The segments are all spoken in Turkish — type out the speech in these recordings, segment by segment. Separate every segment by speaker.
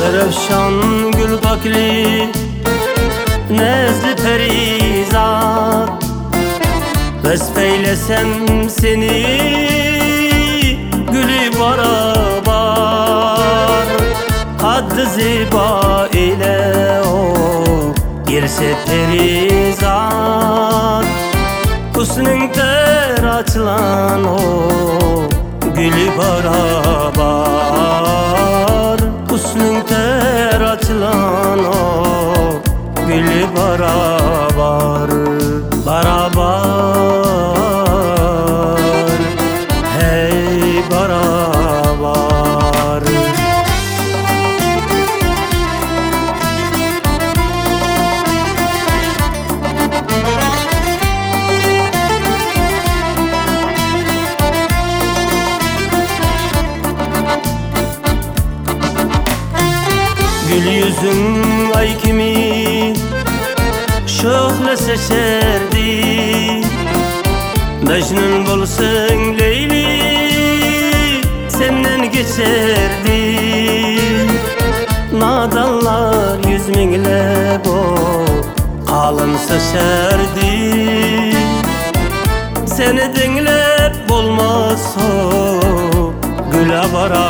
Speaker 1: Serevşan gül bakli nezli perizat, vesfeylesem seni gülü barabar. Haddi ziba ile o girse perizat, husnüngder açılan o gülü barabar. Husnüngder açılan o gülü barabar. Barabar, hey barabar. Gül yüzün ay kimi şohla seçerdi, Mecnun bulsun Leyli senden geçerdi. Nadanlar yüz minglep o kalın seçerdi, seni dinlep bulmaz o güle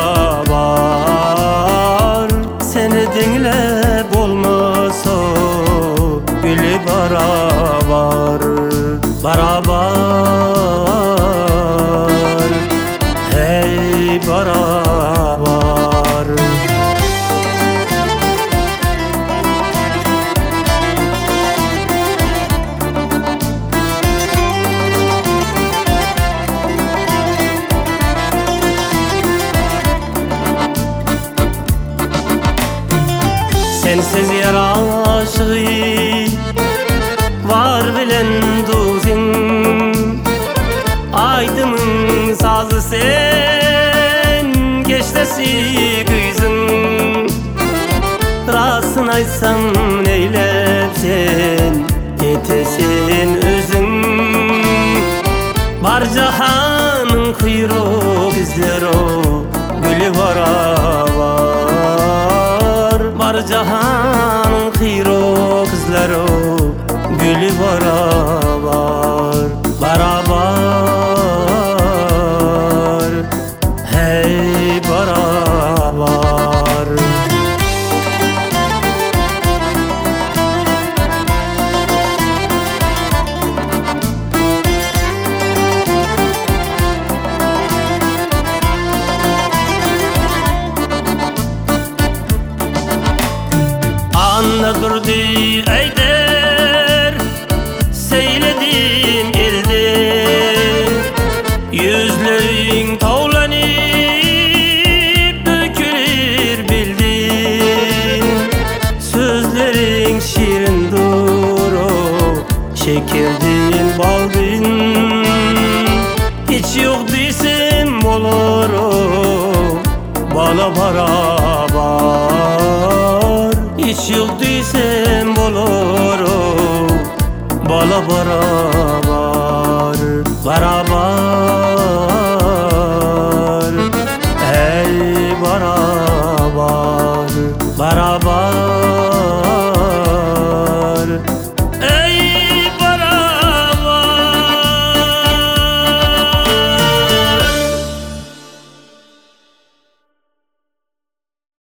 Speaker 1: barabar. Seni dinlep olmaz o gülü barabar. Barabar, hey barabar. Sensiz yer aşığı var bilen duzin, aydımın sazı sen geçtesi kızın. Rasın aysan eylep sen yetesin özün, var cahanın kuyruk izler o gülü barabar. Var cahanın kuyruk izler o gülü barabar. Barabar, hey barabar. Anla durdu eyder seyledim elde, yüzlerin tavlanıp dökülür bildin. Sözlerin şirin duru şekerdin baldin, hiç yok değilsin olur o bana barabar. Hiç yok değilsin olur o bana barabar. Barabar, hey barabar. Barabar.